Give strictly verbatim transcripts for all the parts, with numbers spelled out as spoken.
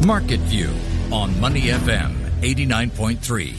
Market View on Money F M eighty-nine point three.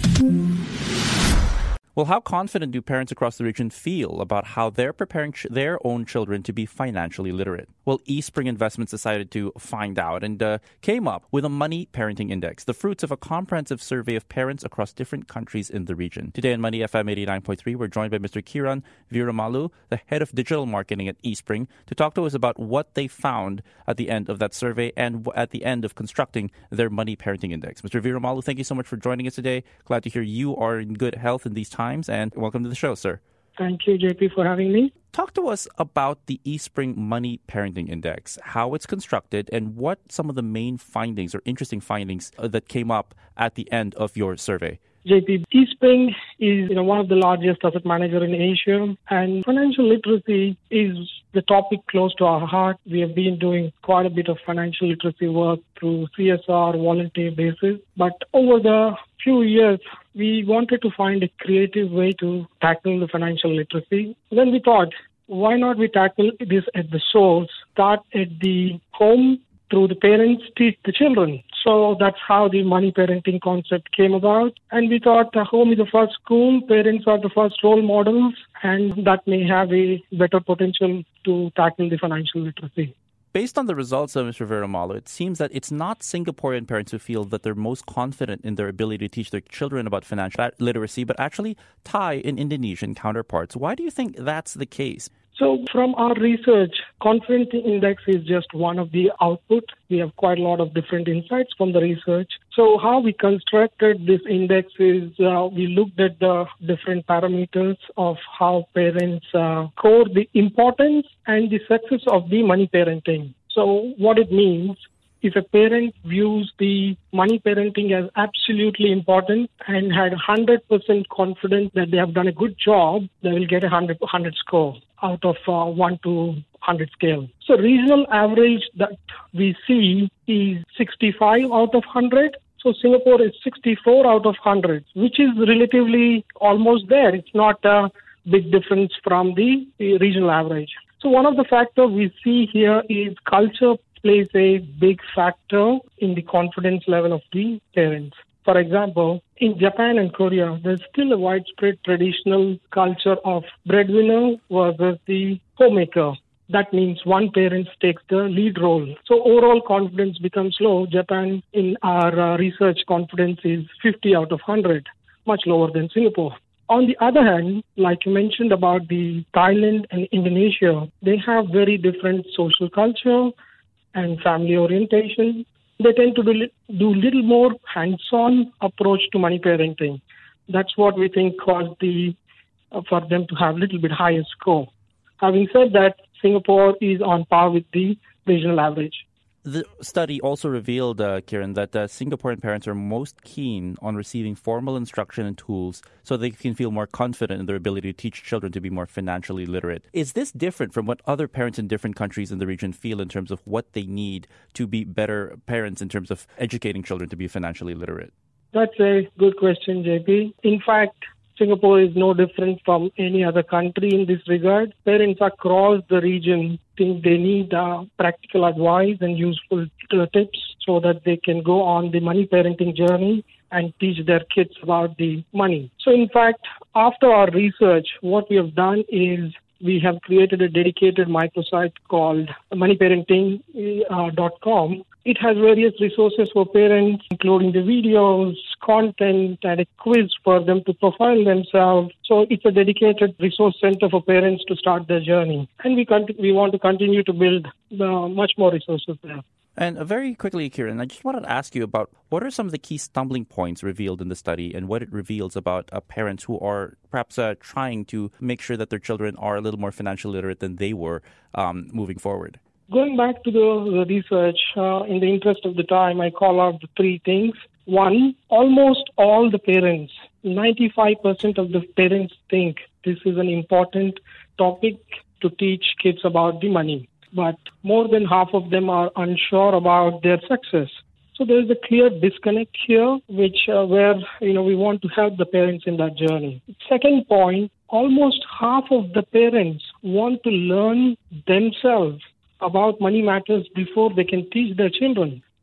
Well, how confident do parents across the region feel about how they're preparing ch- their own children to be financially literate? Well, Eastspring Investments decided to find out and uh, came up with a Money Parenting Index, the fruits of a comprehensive survey of parents across different countries in the region. Today on Money F M eighty-nine point three, we're joined by Mister Kiran Veeramalu, the head of digital marketing at Eastspring, to talk to us about what they found at the end of that survey and w- at the end of constructing their Money Parenting Index. Mister Veeramalu, thank you so much for joining us today. Glad to hear you are in good health in these times. And welcome to the show, sir. Thank you, J P, for having me. Talk to us about the Eastspring Money Parenting Index, how it's constructed, and what some of the main findings or interesting findings uh, that came up at the end of your survey. J P, Eastspring is you know, one of the largest asset managers in Asia, and financial literacy is the topic close to our heart. We have been doing quite a bit of financial literacy work through C S R volunteer basis, but over the few years, we wanted to find a creative way to tackle the financial literacy. Then we thought, why not we tackle this at the source, start at the home, through the parents, teach the children. So that's how the money parenting concept came about. And we thought the home is the first school, parents are the first role models, and that may have a better potential to tackle the financial literacy. Based on the results of Mister Veeramalu, it seems that it's not Singaporean parents who feel that they're most confident in their ability to teach their children about financial literacy, but actually Thai and Indonesian counterparts. Why do you think that's the case? So from our research, confidence index is just one of the output. We have quite a lot of different insights from the research. So how we constructed this index is uh, we looked at the different parameters of how parents uh, score the importance and the success of the money parenting. So what it means, if a parent views the money parenting as absolutely important and had one hundred percent confidence that they have done a good job, they will get a one hundred, one hundred score out of uh, one to one hundred scale. So regional average that we see is sixty-five out of one hundred. So Singapore is sixty-four out of one hundred, which is relatively almost there. It's not a big difference from the, the regional average. So one of the factors we see here is culture plays a big factor in the confidence level of the parents. For example, in Japan and Korea, there's still a widespread traditional culture of breadwinner versus the homemaker. That means one parent takes the lead role. So overall confidence becomes low. Japan, in our uh, research, confidence is fifty out of one hundred, much lower than Singapore. On the other hand, like you mentioned about the Thailand and Indonesia, they have very different social culture and family orientation. They tend to do, do little more hands-on approach to money parenting. That's what we think caused the uh, for them to have a little bit higher score. Having said that, Singapore is on par with the regional average. The study also revealed, uh, Kiran, that uh, Singaporean parents are most keen on receiving formal instruction and tools so they can feel more confident in their ability to teach children to be more financially literate. Is this different from what other parents in different countries in the region feel in terms of what they need to be better parents in terms of educating children to be financially literate? That's a good question, J P. In fact, Singapore is no different from any other country in this regard. Parents across the region think they need uh, practical advice and useful uh, tips so that they can go on the money parenting journey and teach their kids about the money. So in fact, after our research, what we have done is we have created a dedicated microsite called money parenting dot com. It has various resources for parents, including the videos, content, and a quiz for them to profile themselves. So it's a dedicated resource center for parents to start their journey. And we con- we want to continue to build uh, much more resources there. And uh, very quickly, Kiran, I just wanted to ask you about what are some of the key stumbling points revealed in the study and what it reveals about uh, parents who are perhaps uh, trying to make sure that their children are a little more financially literate than they were um, moving forward. Going back to the, the research, uh, in the interest of the time, I call out the three things. One, almost all the parents, ninety-five percent of the parents think this is an important topic to teach kids about the money. But more than half of them are unsure about their success. So there is a clear disconnect here, which uh, where you know we want to help the parents in that journey. Second point, almost half of the parents want to learn themselves about money matters before they can teach their children.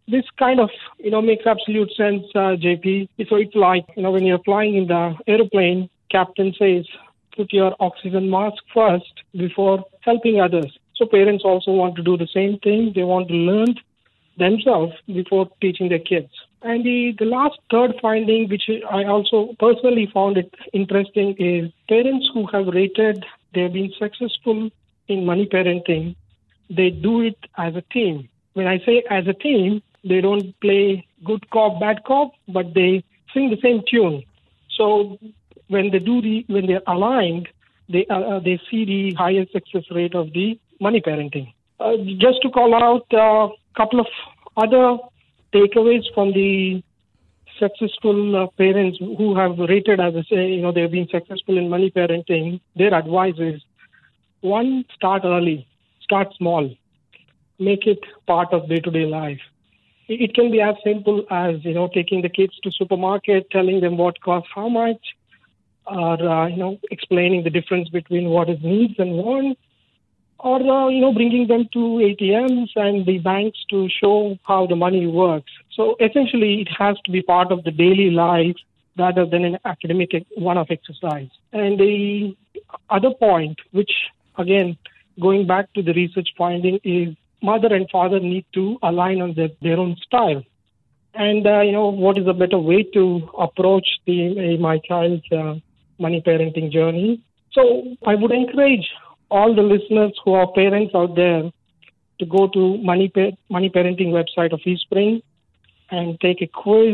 this kind of, you know, makes absolute sense, uh, J P. So it's like, you know, when you're flying in the airplane, captain says, put your oxygen mask first before helping others. So parents also want to do the same thing. They want to learn themselves before teaching their kids. And the, the last third finding, which I also personally found it interesting, is parents who have rated they've been successful in money parenting, they do it as a team. When I say as a team, they don't play good cop, bad cop, but they sing the same tune. So when they do the, when they're aligned, they uh, they see the highest success rate of the money parenting. Uh, just to call out a couple of other takeaways from the successful uh, parents who have rated, as I say, you know, they've been successful in money parenting. Their advice is, one, start early, start small, make it part of day-to-day life. It can be as simple as, you know, taking the kids to supermarket, telling them what costs how much, or, uh, you know, explaining the difference between what is needs and wants, or, uh, you know, bringing them to A T Ms and the banks to show how the money works. So essentially, it has to be part of the daily life rather than an academic one-off exercise. And the other point, which, again, going back to the research finding, is mother and father need to align on their, their own style. And, uh, you know, what is a better way to approach the uh, my child's uh, money parenting journey? So I would encourage all the listeners who are parents out there to go to Money, pa- money Parenting website of eSpring and take a quiz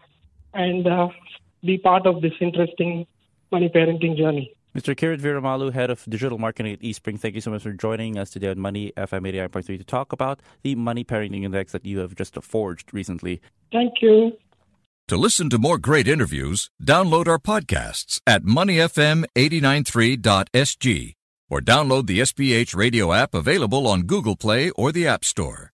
and uh, be part of this interesting money parenting journey. Mister Kirit Viramalu, Head of Digital Marketing at eSpring, thank you so much for joining us today on Money F M eighty-nine point three to talk about the Money Parenting Index that you have just forged recently. Thank you. To listen to more great interviews, download our podcasts at money f m eight nine three dot s g or download the S B H radio app available on Google Play or the App Store.